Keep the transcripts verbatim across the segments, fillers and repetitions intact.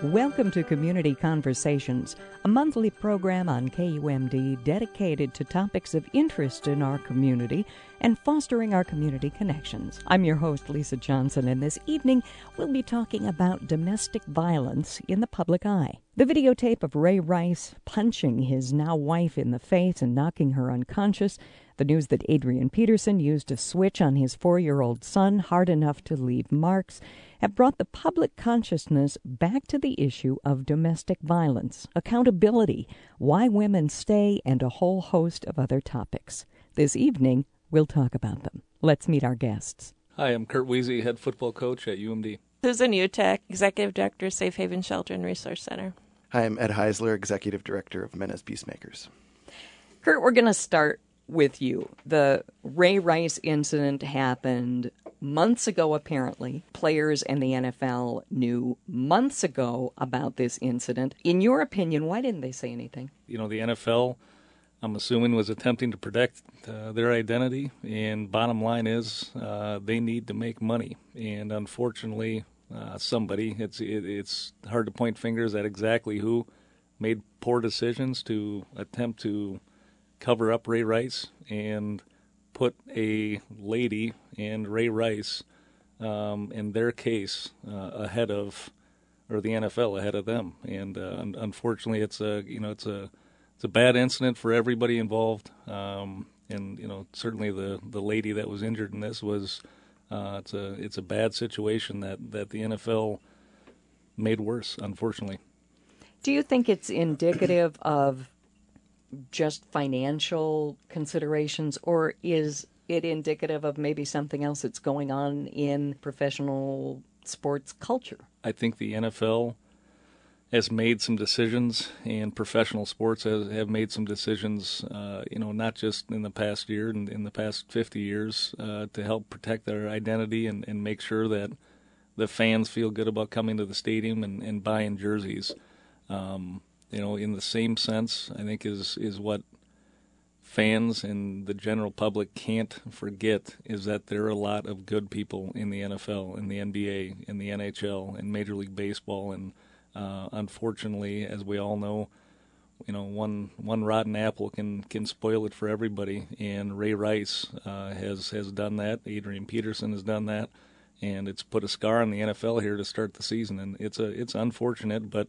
Welcome to Community Conversations, a monthly program on K U M D dedicated to topics of interest in our community and fostering our community connections. I'm your host, Lisa Johnson, and this evening we'll be talking about domestic violence in the public eye. The videotape of Ray Rice punching his now wife in the face and knocking her unconscious, the news that Adrian Peterson used a switch on his four-year-old son hard enough to leave marks, have brought the public consciousness back to the issue of domestic violence, accountability, why women stay, and a whole host of other topics. This evening, we'll talk about them. Let's meet our guests. Hi, I'm Kurt Weezy, head football coach at U M D. Susan Utek, Executive Director, Safe Haven Shelter and Resource Center. Hi, I'm Ed Heisler, Executive Director of Men as Peacemakers. Kurt, we're going to start with you. The Ray Rice incident happened months ago, apparently. Players and the N F L knew months ago about this incident. In your opinion, why didn't they say anything? You know, the N F L, I'm assuming, was attempting to protect uh, their identity, and bottom line is uh, they need to make money. And unfortunately, uh, somebody, it's it, it's hard to point fingers at exactly who, made poor decisions to attempt to cover up Ray Rice and put a lady and Ray Rice, um, in their case, uh, ahead of, or the N F L ahead of them. And uh, unfortunately, it's a you know it's a it's a bad incident for everybody involved. Um, and you know certainly the, the lady that was injured in this was uh, it's a it's a bad situation that, that the N F L made worse, unfortunately. Do you think it's indicative of just financial considerations, or is it indicative of maybe something else that's going on in professional sports culture? I think the N F L has made some decisions, and professional sports has, have made some decisions, uh, you know, not just in the past year and in the past fifty years, uh, to help protect their identity and, and make sure that the fans feel good about coming to the stadium and, and buying jerseys. Um, You know, in the same sense, I think is is what fans and the general public can't forget is that there are a lot of good people in the N F L, in the N B A, in the N H L, in Major League Baseball, and uh, unfortunately, as we all know, you know, one one rotten apple can, can spoil it for everybody. And Ray Rice uh, has has done that. Adrian Peterson has done that, and it's put a scar on the N F L here to start the season. And it's a it's unfortunate, but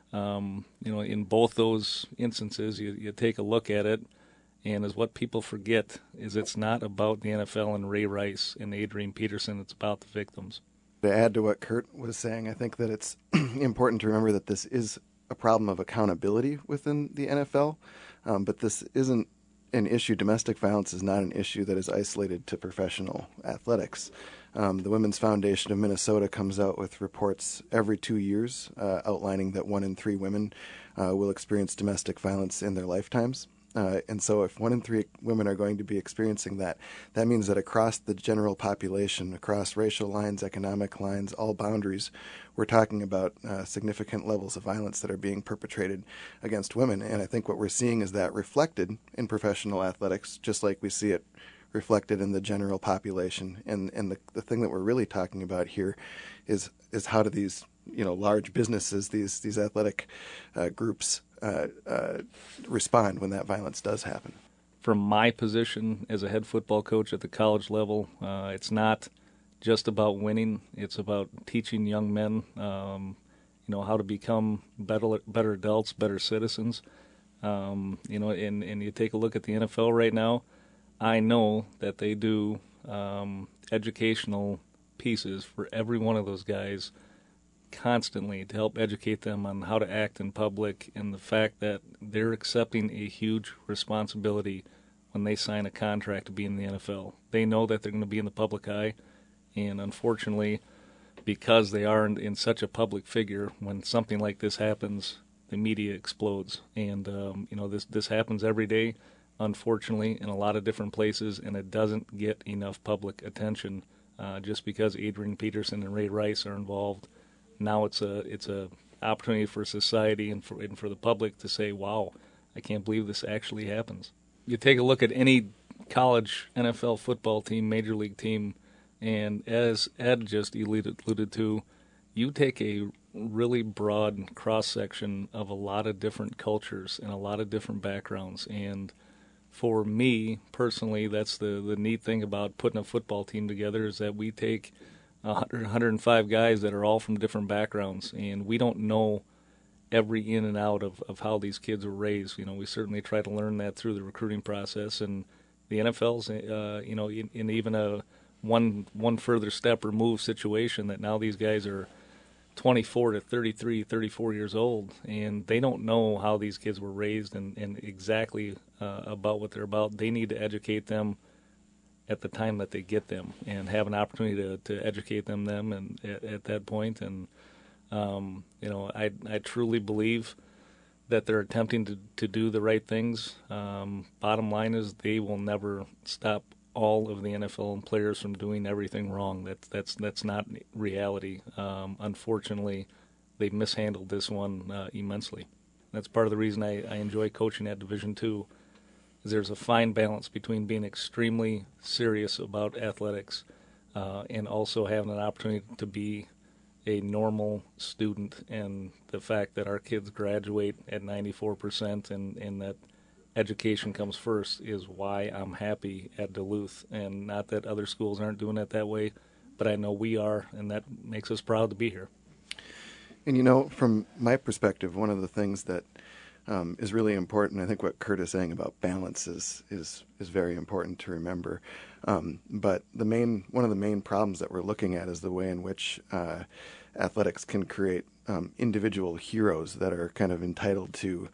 Um, you know, in both those instances, you, you take a look at it, and as what people forget is it's not about the N F L and Ray Rice and Adrian Peterson. It's about the victims. To add to what Kurt was saying, I think that it's important to remember that this is a problem of accountability within the N F L, um, but this isn't an issue. Domestic violence is not an issue that is isolated to professional athletics. Um, the Women's Foundation of Minnesota comes out with reports every two years uh, outlining that one in three women uh, will experience domestic violence in their lifetimes. Uh, and so if one in three women are going to be experiencing that, that means that across the general population, across racial lines, economic lines, all boundaries, we're talking about uh, significant levels of violence that are being perpetrated against women. And I think what we're seeing is that reflected in professional athletics, just like we see it reflected in the general population. And and the the thing that we're really talking about here is is how do these you know large businesses, these these athletic uh, groups uh, uh, respond when that violence does happen. From my position as a head football coach at the college level, uh, it's not just about winning. It's about teaching young men, um, you know, how to become better better adults, better citizens. Um, you know, and, and you take a look at the N F L right now. I know that they do um, educational pieces for every one of those guys constantly to help educate them on how to act in public, and the fact that they're accepting a huge responsibility when they sign a contract to be in the N F L. They know that they're going to be in the public eye, and unfortunately, because they are in, in such a public figure, when something like this happens, the media explodes. And, um, you know, this, this happens every day, unfortunately, in a lot of different places, and it doesn't get enough public attention uh, just because Adrian Peterson and Ray Rice are involved. Now it's a it's a opportunity for society and for and for the public to say, wow, I can't believe this actually happens. You take a look at any college N F L football team, major league team, and as Ed just alluded, alluded to, you take a really broad cross-section of a lot of different cultures and a lot of different backgrounds. And for me, personally, that's the, the neat thing about putting a football team together is that we take one hundred, one hundred five guys that are all from different backgrounds, and we don't know every in and out of, of how these kids were raised. You know, we certainly try to learn that through the recruiting process, and the N F L's, uh, you know, in, in even a one one further step removed situation that now these guys are twenty-four to thirty-three, thirty-four years old, and they don't know how these kids were raised and, and exactly uh, about what they're about. They need to educate them at the time that they get them and have an opportunity to, to educate them them and at, at that point. And um, you know, I I truly believe that they're attempting to, to do the right things. Um, bottom line is they will never stop all of the N F L players from doing everything wrong. That's that's that's not reality. Um, unfortunately, they've mishandled this one uh, immensely. That's part of the reason I, I enjoy coaching at Division Two. Is there's a fine balance between being extremely serious about athletics uh, and also having an opportunity to be a normal student, and the fact that our kids graduate at ninety-four percent and, and that education comes first is why I'm happy at Duluth. And not that other schools aren't doing it that way, but I know we are, and that makes us proud to be here. And you know, from my perspective, one of the things that um, is really important, I think what Kurt is saying about balance is is, is very important to remember. Um, but the main one of the main problems that we're looking at is the way in which uh, athletics can create um, individual heroes that are kind of entitled to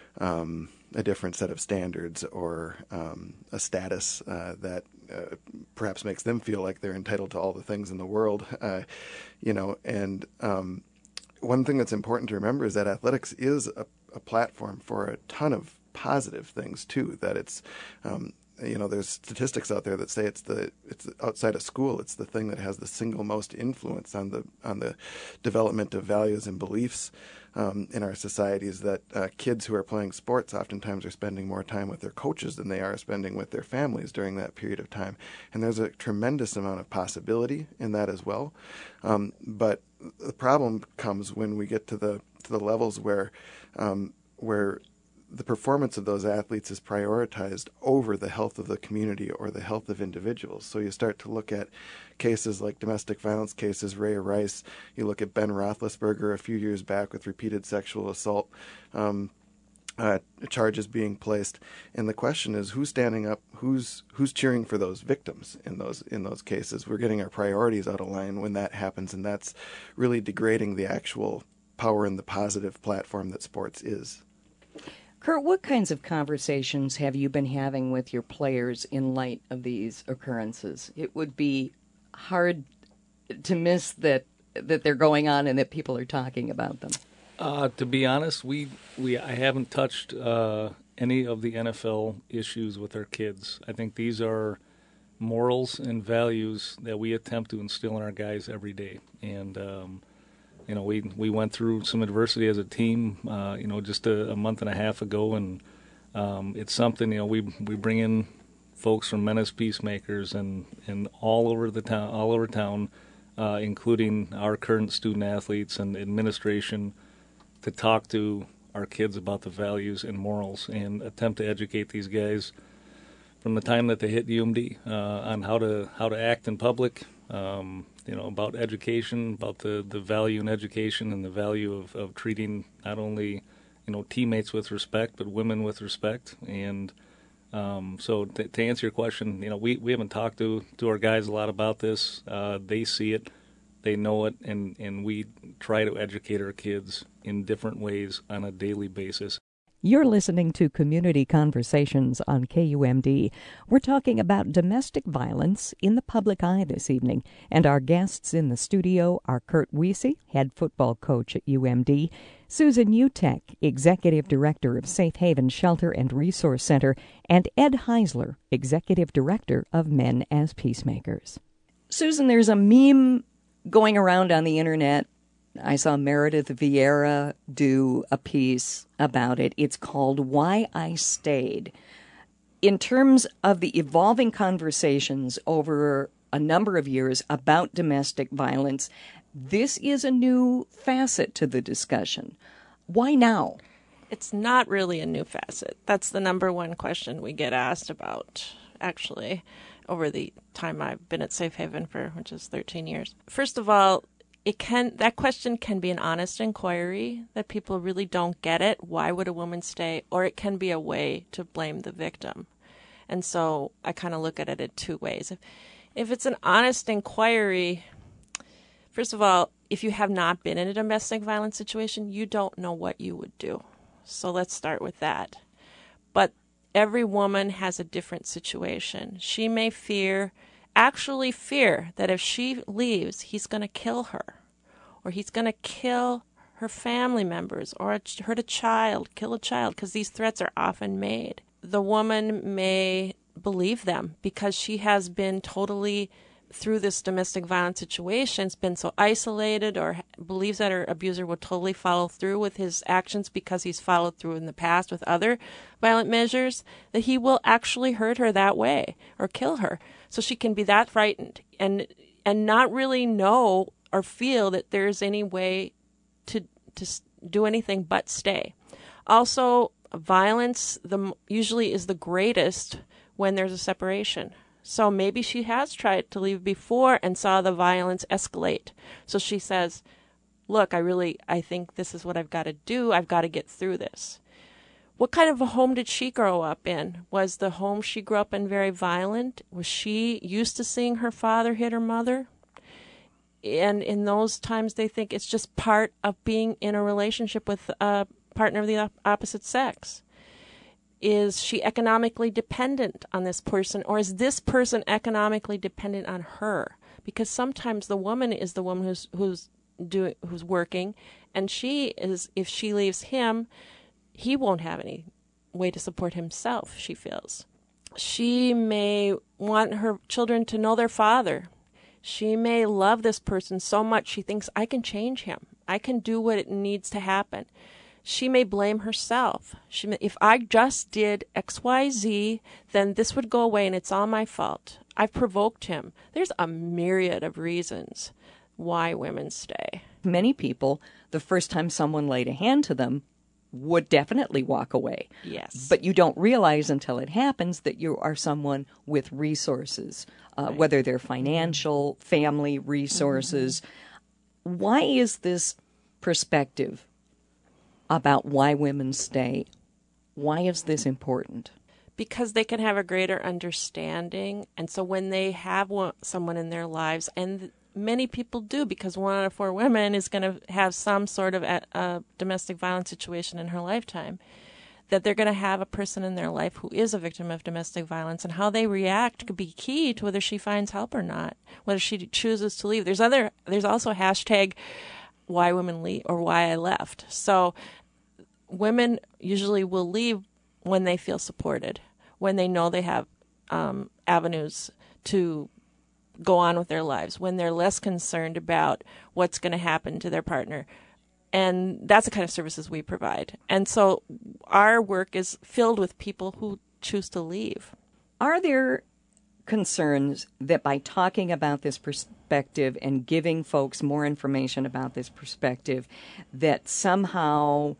um, a different set of standards or um, a status uh, that uh, perhaps makes them feel like they're entitled to all the things in the world, uh, you know. And um, one thing that's important to remember is that athletics is a, a platform for a ton of positive things too. That it's um, you know, there's statistics out there that say it's the it's outside of school, it's the thing that has the single most influence on the on the development of values and beliefs um, in our societies. That uh, kids who are playing sports oftentimes are spending more time with their coaches than they are spending with their families during that period of time, and there's a tremendous amount of possibility in that as well. Um, but the problem comes when we get to the to the levels where um, where the performance of those athletes is prioritized over the health of the community or the health of individuals. So you start to look at cases like domestic violence cases, Ray Rice. You look at Ben Roethlisberger a few years back with repeated sexual assault um, uh, charges being placed, and the question is who's standing up, who's who's cheering for those victims in those in those cases. We're getting our priorities out of line when that happens, and that's really degrading the actual power and the positive platform that sports is. Kurt, what kinds of conversations have you been having with your players in light of these occurrences? It would be hard to miss that that they're going on and that people are talking about them. Uh, to be honest, we, we I haven't touched uh, any of the N F L issues with our kids. I think these are morals and values that we attempt to instill in our guys every day. And um, You know, we we went through some adversity as a team, uh, you know, just a, a month and a half ago, and um, it's something, you know, we we bring in folks from Menace Peacemakers and, and all over the town, all over town, uh, including our current student athletes and administration, to talk to our kids about the values and morals and attempt to educate these guys from the time that they hit U M D uh, on how to how to act in public. Um, you know, about education, about the, the value in education and the value of, of treating not only, you know, teammates with respect, but women with respect. And um, so to, to answer your question, you know, we, we haven't talked to, to our guys a lot about this. Uh, they see it, they know it, and, and we try to educate our kids in different ways on a daily basis. You're listening to Community Conversations on K U M D. We're talking about domestic violence in the public eye this evening, and our guests in the studio are Kurt Wiese, head football coach at U M D, Susan Utecht, executive director of Safe Haven Shelter and Resource Center, and Ed Heisler, executive director of Men as Peacemakers. Susan, there's a meme going around on the internet. I saw Meredith Vieira do a piece about it. It's called Why I Stayed. In terms of the evolving conversations over a number of years about domestic violence. This is a new facet to the discussion. Why now? It's not really a new facet. That's the number one question we get asked about, actually, over the time I've been at Safe Haven for, which is thirteen years. First of all, it can that question can be an honest inquiry that people really don't get it. Why would a woman stay? Or it can be a way to blame the victim. And so I kind of look at it in two ways. If, if it's an honest inquiry, first of all, if you have not been in a domestic violence situation, you don't know what you would do. So let's start with that. But every woman has a different situation. She may fear, actually fear, that if she leaves, he's going to kill her, or he's going to kill her family members, or hurt a child, kill a child, because these threats are often made. The woman may believe them because she has been totally, through this domestic violence situation, has been so isolated, or believes that her abuser will totally follow through with his actions because he's followed through in the past with other violent measures, that he will actually hurt her that way or kill her. So she can be that frightened and and not really know or feel that there's any way to to do anything but stay. Also, violence the usually is the greatest when there's a separation. So maybe she has tried to leave before and saw the violence escalate. So she says, look, I really, I think this is what I've got to do. I've got to get through this. What kind of a home did she grow up in? Was the home she grew up in very violent? Was she used to seeing her father hit her mother? And in those times, they think it's just part of being in a relationship with a partner of the op- opposite sex. Is she economically dependent on this person, or is this person economically dependent on her? Because sometimes the woman is the woman who's who's doing who's working, and she is, if she leaves him, he won't have any way to support himself, she feels. She may want her children to know their father. She may love this person so much she thinks, I can change him. I can do what it needs to happen. She may blame herself. She may, if I just did X Y Z, then this would go away and it's all my fault. I've provoked him. There's a myriad of reasons why women stay. Many people, the first time someone laid a hand to them, would definitely walk away. Yes. But you don't realize until it happens that you are someone with resources, uh, right. Whether they're financial, family resources. Mm-hmm. Why is this perspective about why women stay, why is this important? Because they can have a greater understanding. And so when they have one, someone in their lives, and many people do, because one out of four women is going to have some sort of a, a domestic violence situation in her lifetime, that they're going to have a person in their life who is a victim of domestic violence, and how they react could be key to whether she finds help or not, whether she chooses to leave. There's other, there's also a hashtag why women leave, or why I left. So women usually will leave when they feel supported, when they know they have um, avenues to go on with their lives, when they're less concerned about what's going to happen to their partner. And that's the kind of services we provide. And so our work is filled with people who choose to leave. Are there concerns that by talking about this perspective and giving folks more information about this perspective, that somehow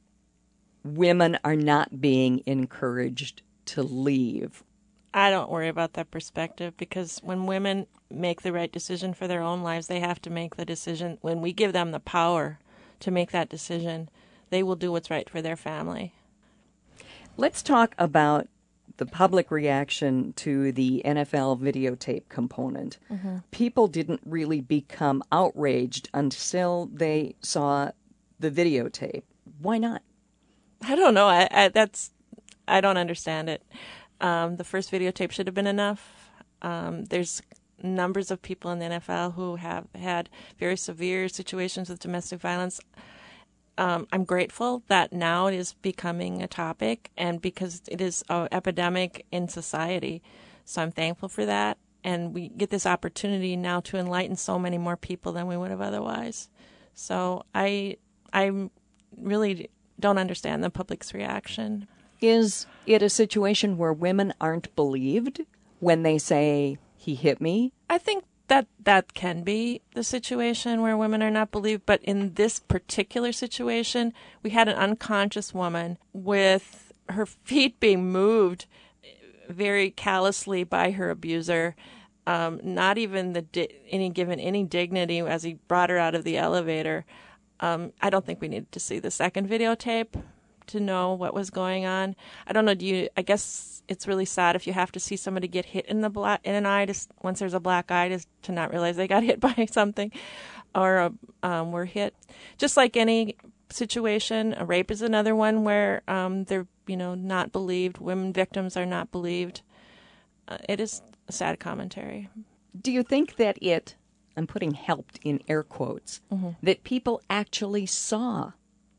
women are not being encouraged to leave? I don't worry about that perspective, because when women make the right decision for their own lives, they have to make the decision. When we give them the power to make that decision, they will do what's right for their family. Let's talk about the public reaction to the N F L videotape component. Mm-hmm. People didn't really become outraged until they saw the videotape. Why not? I don't know. I, I that's I don't understand it. Um, the first videotape should have been enough. Um, there's numbers of people in the N F L who have had very severe situations with domestic violence. Um, I'm grateful that now it is becoming a topic, and because it is an epidemic in society. So I'm thankful for that. And we get this opportunity now to enlighten so many more people than we would have otherwise. So I, I really don't understand the public's reaction. Is it a situation where women aren't believed when they say, he hit me, I think that that can be the situation where women are not believed, but in this particular situation, we had an unconscious woman with her feet being moved very callously by her abuser, um, not even the di- any given any dignity as he brought her out of the elevator. Um, I don't think we needed to see the second videotape to know what was going on. I don't know. Do you? I guess it's really sad if you have to see somebody get hit in the black in an eye to, once there's a black eye to, to not realize they got hit by something, or um, were hit. Just like any situation, a rape is another one where um, they're you know not believed. Women victims are not believed. Uh, it is a sad commentary. Do you think that it? I'm putting "helped" in air quotes. Mm-hmm. That people actually saw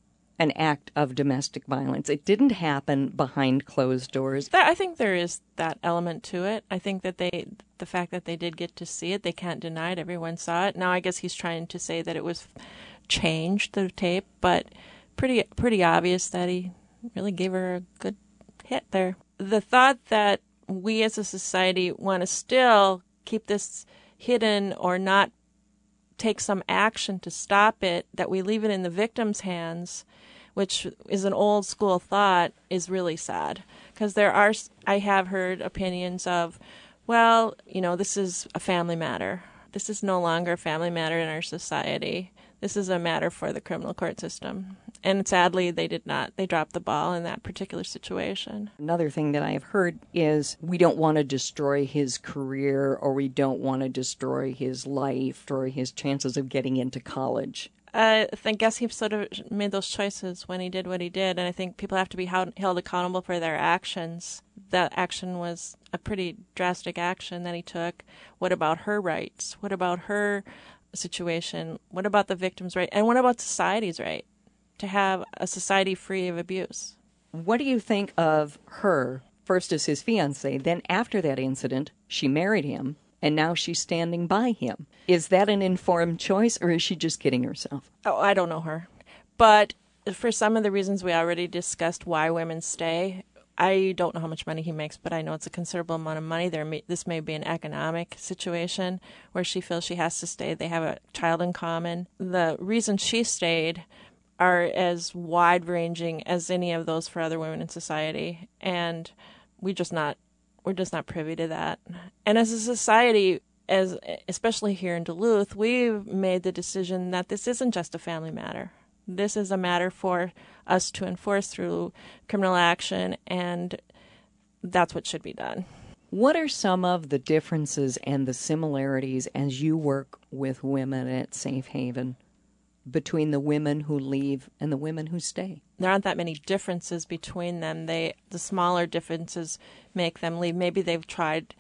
an act of domestic violence. It didn't happen behind closed doors. I think there is that element to it. I think that they, the fact that they did get to see it, they can't deny it. Everyone saw it. Now, I guess he's trying to say that it was changed, the tape, but pretty pretty obvious that he really gave her a good hit there. The thought that we as a society want to still keep this hidden or not take some action to stop it, that we leave it in the victim's hands, which is an old school thought, is really sad. Because there are, I have heard opinions of, well, you know, this is a family matter. This is no longer a family matter in our society. This is a matter for the criminal court system. And sadly, they did not. They dropped the ball in that particular situation. Another thing that I have heard is we don't want to destroy his career, or we don't want to destroy his life, or his chances of getting into college. Uh, I guess he sort of made those choices when he did what he did, and I think people have to be held, held accountable for their actions. That action was a pretty drastic action that he took. What about her rights? What about her situation? What about the victim's right? And what about society's right to have a society free of abuse? What do you think of her, first as his fiancée, then after that incident, she married him, and now she's standing by him? Is that an informed choice, or is she just kidding herself? Oh, I don't know her. But for some of the reasons we already discussed why women stay, I don't know how much money he makes, but I know it's a considerable amount of money. There, may, This may be an economic situation where she feels she has to stay. They have a child in common. The reasons she stayed are as wide-ranging as any of those for other women in society, and we just not we're just not privy to that. And as a society, as especially here in Duluth, we've made the decision that this isn't just a family matter. This is a matter for us to enforce through criminal action, and that's what should be done. What are some of the differences and the similarities as you work with women at Safe Haven between the women who leave and the women who stay? There aren't that many differences between them. They, the smaller differences make them leave. Maybe they've tried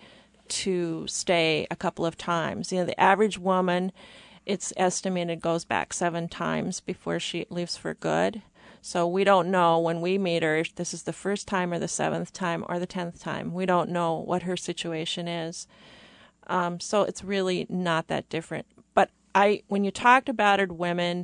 to stay a couple of times. You know, the average woman, it's estimated, goes back seven times before she leaves for good. So we don't know when we meet her if this is the first time or the seventh time or the tenth time. We don't know what her situation is. Um, so it's really not that different. But I, when you talk to battered women,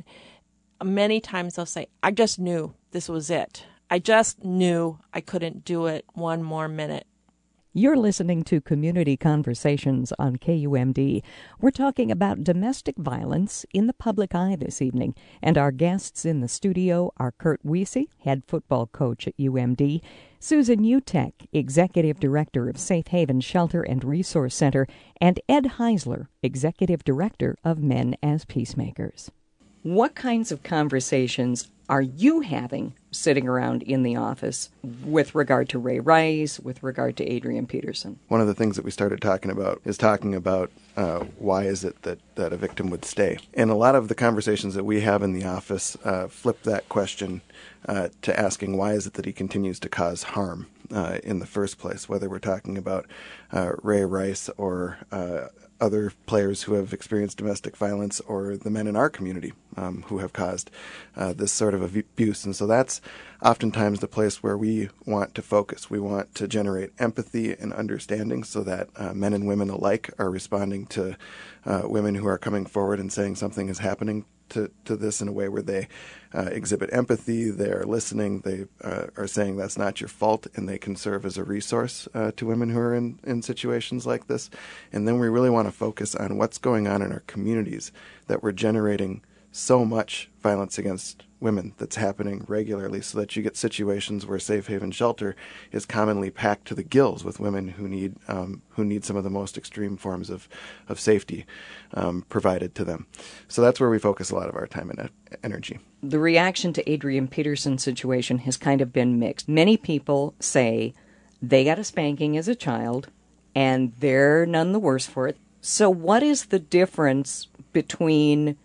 many times they'll say, I just knew this was it. I just knew I couldn't do it one more minute. You're listening to Community Conversations on K U M D. We're talking about domestic violence in the public eye this evening, and our guests in the studio are Kurt Wiese, head football coach at U M D, Susan Utecht, executive director of Safe Haven Shelter and Resource Center, and Ed Heisler, executive director of Men as Peacemakers. What kinds of conversations are you having sitting around in the office with regard to Ray Rice, with regard to Adrian Peterson? One of the things that we started talking about is talking about uh, why is it that, that a victim would stay. And a lot of the conversations that we have in the office uh, flip that question uh, to asking why is it that he continues to cause harm uh, in the first place, whether we're talking about uh, Ray Rice or uh, other players who have experienced domestic violence, or the men in our community um, who have caused uh, this sort of abuse. And so that's oftentimes the place where we want to focus. We want to generate empathy and understanding so that uh, men and women alike are responding to uh, women who are coming forward and saying something is happening to, to this in a way where they uh, exhibit empathy, they're listening, they uh, are saying that's not your fault, and they can serve as a resource uh, to women who are in, in situations like this. And then we really want to focus on what's going on in our communities, that we're generating so much violence against women that's happening regularly, so that you get situations where Safe Haven Shelter is commonly packed to the gills with women who need um, who need some of the most extreme forms of, of safety um, provided to them. So that's where we focus a lot of our time and energy. The reaction to Adrian Peterson's situation has kind of been mixed. Many people say they got a spanking as a child and they're none the worse for it. So what is the difference between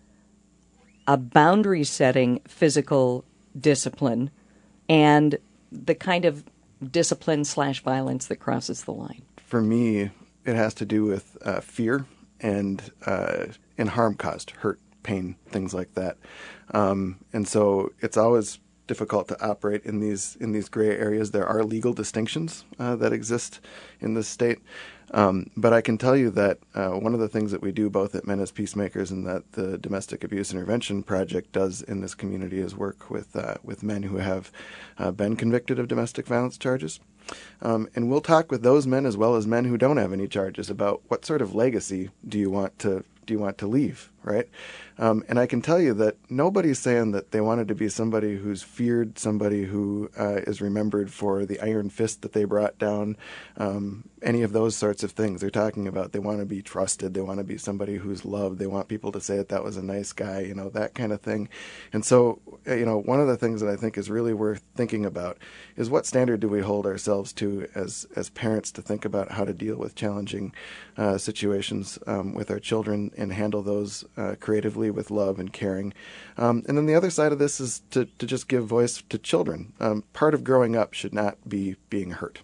a boundary-setting physical discipline and the kind of discipline slash violence that crosses the line? For me, it has to do with uh, fear and uh, and harm caused, hurt, pain, things like that. Um, and so it's always difficult to operate in these in these gray areas. There are legal distinctions uh, that exist in this state. Um, but I can tell you that uh, one of the things that we do both at Men as Peacemakers and that the Domestic Abuse Intervention Project does in this community is work with uh, with men who have uh, been convicted of domestic violence charges. Um, and we'll talk with those men as well as men who don't have any charges about what sort of legacy do you want to do you want to leave, right? Um, and I can tell you that nobody's saying that they wanted to be somebody who's feared, somebody who uh, is remembered for the iron fist that they brought down, um, any of those sorts of things. They're talking about they want to be trusted, they want to be somebody who's loved, they want people to say that that was a nice guy, you know, that kind of thing. And so, you know, one of the things that I think is really worth thinking about is what standard do we hold ourselves to as, as parents to think about how to deal with challenging uh, situations um, with our children and handle those uh, creatively with love and caring. Um, and then the other side of this is to, to just give voice to children. Um, part of growing up should not be being hurt.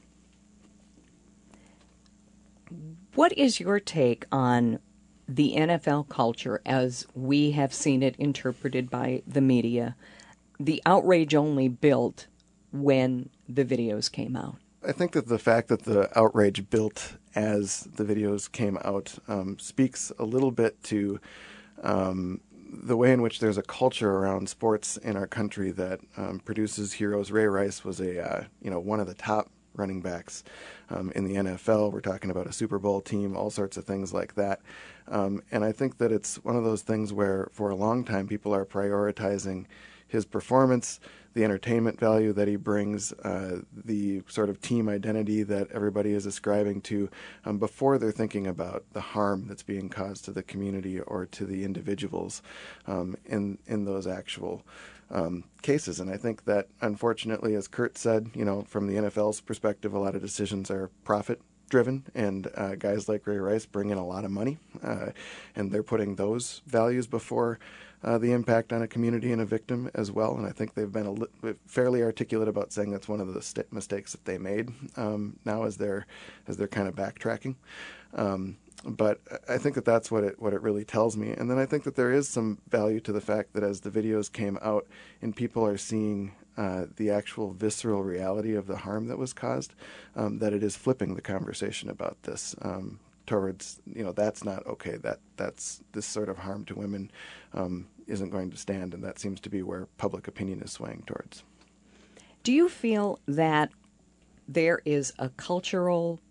What is your take on the N F L culture as we have seen it interpreted by the media? The outrage only built when the videos came out. I think that the fact that the outrage built as the videos came out um, speaks a little bit to um, the way in which there's a culture around sports in our country that um, produces heroes. Ray Rice was a uh, you know one of the top running backs um, in the N F L. We're talking about a Super Bowl team, all sorts of things like that. Um, and I think that it's one of those things where for a long time people are prioritizing his performance, the entertainment value that he brings, uh, the sort of team identity that everybody is ascribing to, um, before they're thinking about the harm that's being caused to the community or to the individuals um, in in those actual um, cases. And I think that, unfortunately, as Kurt said, you know, from the N F L's perspective, a lot of decisions are profit driven, and uh, guys like Ray Rice bring in a lot of money, uh, and they're putting those values before Uh, the impact on a community and a victim as well. And I think they've been a li- fairly articulate about saying that's one of the st- mistakes that they made um, now as they're as they're kind of backtracking. Um, but I think that that's what it what it really tells me. And then I think that there is some value to the fact that as the videos came out and people are seeing uh, the actual visceral reality of the harm that was caused, um, that it is flipping the conversation about this. Um, towards, you know, that's not okay, that that's this sort of harm to women um, isn't going to stand, and that seems to be where public opinion is swaying towards. Do you feel that there is a cultural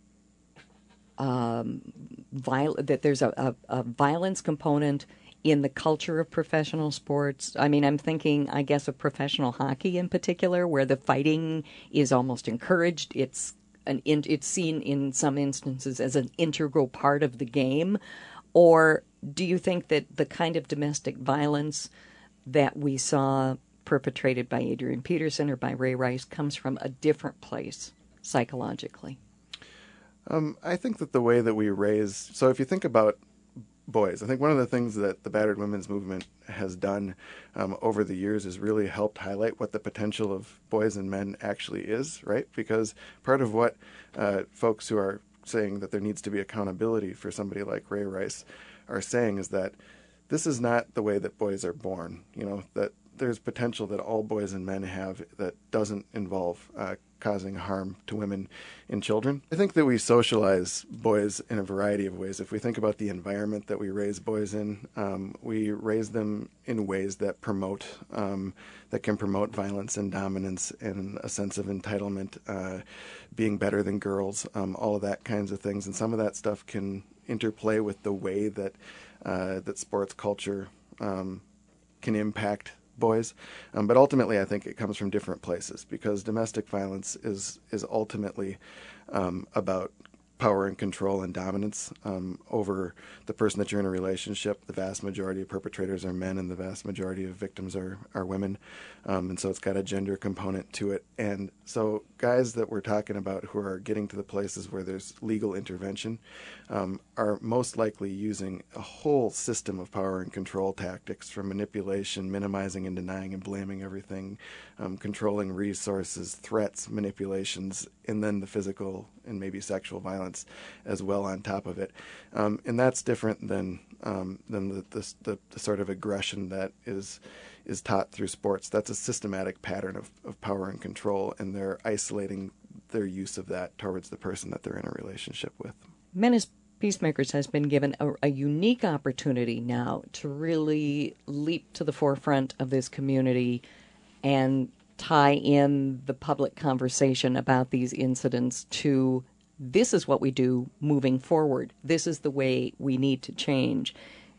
um, viol- that there's a, a, a violence component in the culture of professional sports? I mean, I'm thinking, I guess, of professional hockey in particular, where the fighting is almost encouraged. It's An in, it's seen in some instances as an integral part of the game. Or do you think that the kind of domestic violence that we saw perpetrated by Adrian Peterson or by Ray Rice comes from a different place psychologically? Um, I think that the way that we raise... So if you think about boys, I think one of the things that the Battered Women's Movement has done um, over the years is really helped highlight what the potential of boys and men actually is, right? Because part of what uh, folks who are saying that there needs to be accountability for somebody like Ray Rice are saying is that this is not the way that boys are born, you know, that there's potential that all boys and men have that doesn't involve uh, causing harm to women and children. I think that we socialize boys in a variety of ways. If we think about the environment that we raise boys in, um, we raise them in ways that promote, um, that can promote violence and dominance and a sense of entitlement, uh, being better than girls, um, all of that kinds of things. And some of that stuff can interplay with the way that uh, that sports culture um, can impact boys, um, but ultimately I think it comes from different places, because domestic violence is is ultimately um, about power and control and dominance um, over the person that you're in a relationship. The vast majority of perpetrators are men, and the vast majority of victims are, are women. Um, and so it's got a gender component to it. And so guys that we're talking about who are getting to the places where there's legal intervention um, are most likely using a whole system of power and control tactics, from manipulation, minimizing and denying and blaming everything, um, controlling resources, threats, manipulations, and then the physical and maybe sexual violence as well on top of it. Um, and that's different than um, than the, the, the, the sort of aggression that is is taught through sports. That's a systematic pattern of, of power and control, and they're isolating their use of that towards the person that they're in a relationship with. Men as Peacemakers has been given a, a unique opportunity now to really leap to the forefront of this community and tie in the public conversation about these incidents to, this is what we do moving forward. This is the way we need to change.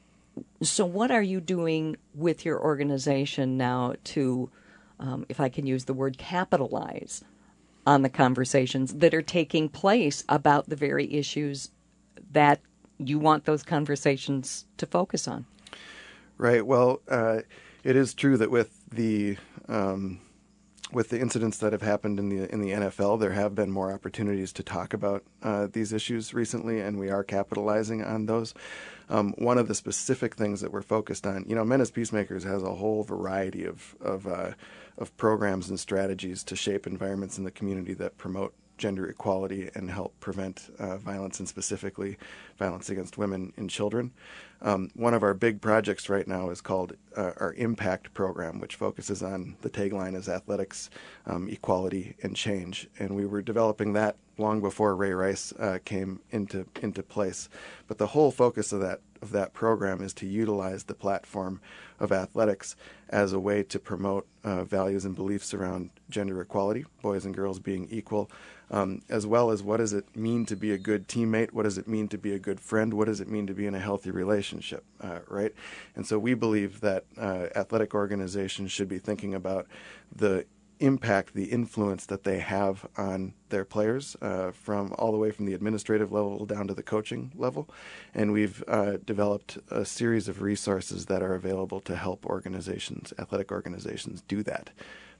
So what are you doing with your organization now to, um, if I can use the word, capitalize on the conversations that are taking place about the very issues that you want those conversations to focus on? Right. Well, uh, it is true that with the um, with the incidents that have happened in the in the N F L, there have been more opportunities to talk about uh, these issues recently, and we are capitalizing on those. Um, one of the specific things that we're focused on, you know, Men as Peacemakers has a whole variety of of, uh, of programs and strategies to shape environments in the community that promote gender equality and help prevent uh, violence, and specifically violence against women and children. Um, one of our big projects right now is called uh, our Impact Program, which focuses on, the tagline is athletics, um, equality, and change. And we were developing that long before Ray Rice uh, came into into place. But the whole focus of that of that program is to utilize the platform of athletics as a way to promote uh, values and beliefs around gender equality, boys and girls being equal, um, as well as what does it mean to be a good teammate, what does it mean to be a good friend, what does it mean to be in a healthy relationship, uh, right? And so we believe that uh, athletic organizations should be thinking about the impact, the influence that they have on their players, uh, from all the way from the administrative level down to the coaching level. And we've uh, developed a series of resources that are available to help organizations, athletic organizations, do that.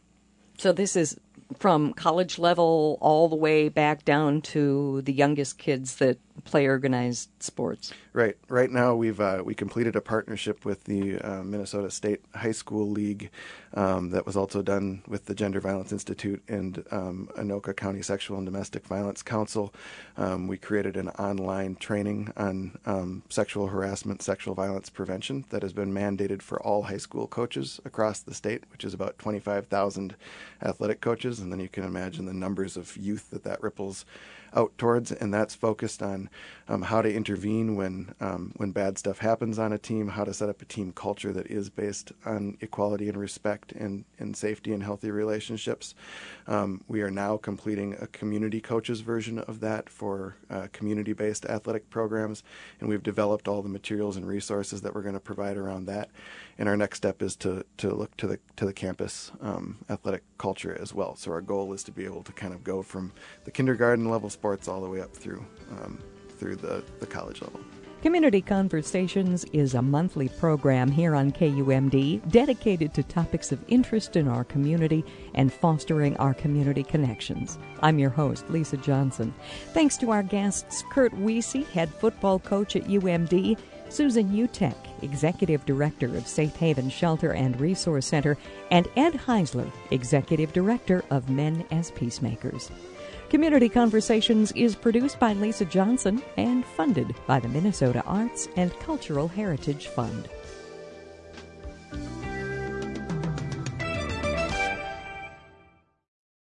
So this is from college level all the way back down to the youngest kids that play organized sports. Right. Right now, we've uh, we completed a partnership with the uh, Minnesota State High School League um, that was also done with the Gender Violence Institute and um, Anoka County Sexual and Domestic Violence Council. Um, we created an online training on um, sexual harassment, sexual violence prevention that has been mandated for all high school coaches across the state, which is about twenty-five thousand athletic coaches. And then you can imagine the numbers of youth that that ripples out towards, and that's focused on um, how to intervene when um, when bad stuff happens on a team, how to set up a team culture that is based on equality and respect and, and safety and healthy relationships. Um, we are now completing a community coaches version of that for uh, community-based athletic programs, and we've developed all the materials and resources that we're going to provide around that. And our next step is to to look to the to the campus um, athletic culture as well. So our goal is to be able to kind of go from the kindergarten level sports all the way up through um, through the, the college level. Community Conversations is a monthly program here on K U M D dedicated to topics of interest in our community and fostering our community connections. I'm your host, Lisa Johnson. Thanks to our guests, Kurt Wiese, head football coach at U M D, Susan Utek, Executive Director of Safe Haven Shelter and Resource Center, and Ed Heisler, Executive Director of Men as Peacemakers. Community Conversations is produced by Lisa Johnson and funded by the Minnesota Arts and Cultural Heritage Fund.